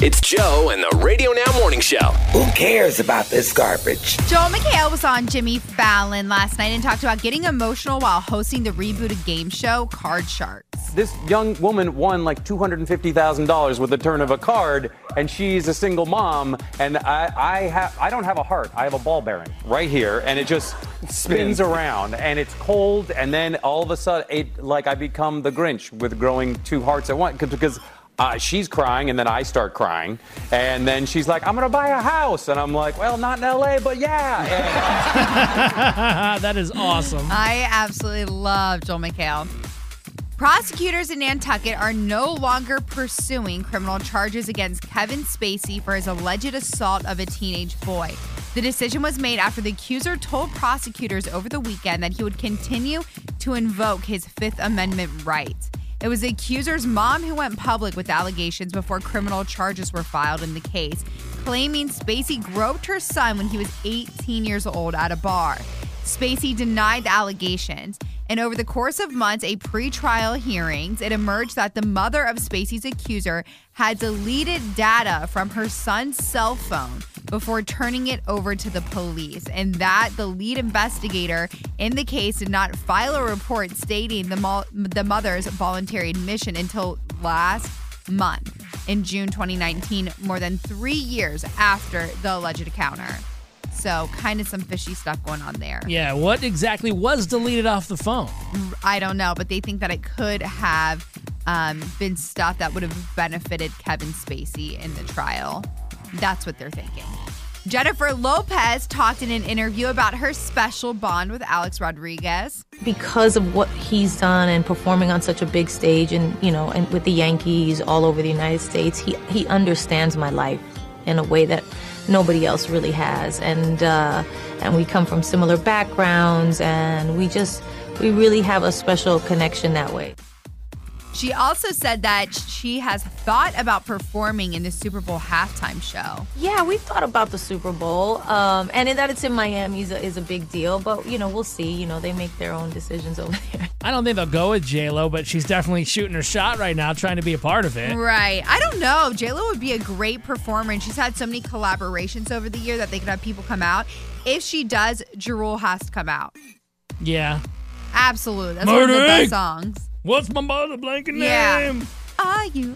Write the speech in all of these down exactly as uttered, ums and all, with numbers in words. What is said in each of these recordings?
It's Joe and the Radio Now Morning Show. Who cares about this garbage? Joel McHale was on Jimmy Fallon last night and talked about getting emotional while hosting the rebooted game show Card Sharks. This young woman won like two hundred fifty thousand dollars with the turn of a card, and she's a single mom, and I, I, have, I don't have a heart. I have a ball bearing right here, and it just spins around, and it's cold, and then all of a sudden, it, like I become the Grinch with growing two hearts at once, because Uh, she's crying, and then I start crying. And then she's like, I'm going to buy a house. And I'm like, well, not in L A, but yeah. That is awesome. I absolutely love Joel McHale. Prosecutors in Nantucket are no longer pursuing criminal charges against Kevin Spacey for his alleged assault of a teenage boy. The decision was made after the accuser told prosecutors over the weekend that he would continue to invoke his Fifth Amendment rights. It was the accuser's mom who went public with allegations before criminal charges were filed in the case, claiming Spacey groped her son when he was eighteen years old at a bar. Spacey denied the allegations, and over the course of months of pre-trial hearings, it emerged that the mother of Spacey's accuser had deleted data from her son's cell phone before turning it over to the police, and that the lead investigator in the case did not file a report stating the, mo- the mother's voluntary admission until last month, in June twenty nineteen, more than three years after the alleged encounter. So kind of some fishy stuff going on there. Yeah, what exactly was deleted off the phone? I don't know, but they think that it could have um, been stuff that would have benefited Kevin Spacey in the trial. That's what they're thinking. Jennifer Lopez talked in an interview about her special bond with Alex Rodriguez. Because of what he's done and performing on such a big stage and, you know, and with the Yankees all over the United States, he, he understands my life in a way that nobody else really has. And, uh, and we come from similar backgrounds, and we just, we really have a special connection that way. She also said that she has thought about performing in the Super Bowl halftime show. Yeah, we've thought about the Super Bowl, um, and that it's in Miami is a, is a big deal. But, you know, we'll see. You know, they make their own decisions over there. I don't think they'll go with J-Lo, but she's definitely shooting her shot right now, trying to be a part of it. Right. I don't know. J-Lo would be a great performer, and she's had so many collaborations over the year that they could have people come out. If she does, Jewel has to come out. Yeah. Absolutely. That's one of the best songs. What's my mother blanket Yeah. name? Are you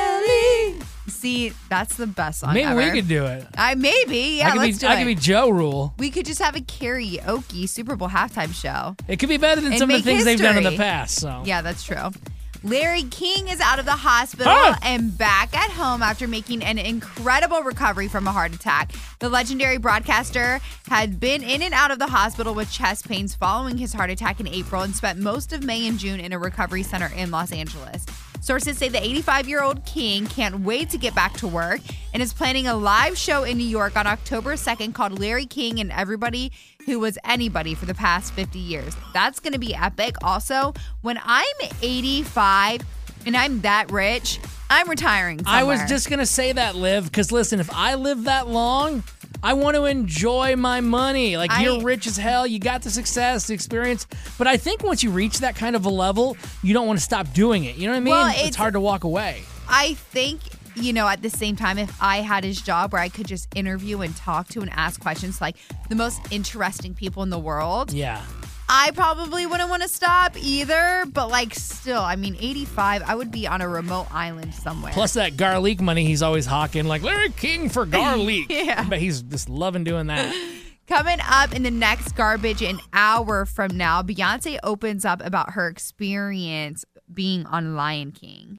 Ellie? See, that's the best song Maybe ever. we could do it. I maybe. Yeah, I could let's be, do I it. could be Joe Rule. We could just have a karaoke Super Bowl halftime show. It could be better than And some of the make things they've done in the history. past. So Yeah, that's true. Larry King is out of the hospital Huh? and back at home after making an incredible recovery from a heart attack. The legendary broadcaster had been in and out of the hospital with chest pains following his heart attack in April and spent most of May and June in a recovery center in Los Angeles. Sources say the eighty-five-year-old King can't wait to get back to work and is planning a live show in New York on October second called Larry King and Everybody Who Was Anybody for the past fifty years. That's going to be epic. Also, when I'm eighty-five and I'm that rich, I'm retiring somewhere. I was just going to say that, Liv, because listen, if I live that long, I want to enjoy my money. Like, I- you're rich as hell. You got the success, the experience. But I think once you reach that kind of a level, you don't want to stop doing it. You know what I mean? Well, it's, it's- hard to walk away. I think, you know, at the same time, if I had his job where I could just interview and talk to and ask questions to, like, the most interesting people in the world, Yeah. I probably wouldn't want to stop either. But, like, still, I mean, eighty-five, I would be on a remote island somewhere. Plus that garlic money he's always hawking, like Larry King for garlic. Yeah. But he's just loving doing that. Coming up in the next Garbage an hour from now, Beyonce opens up about her experience being on Lion King.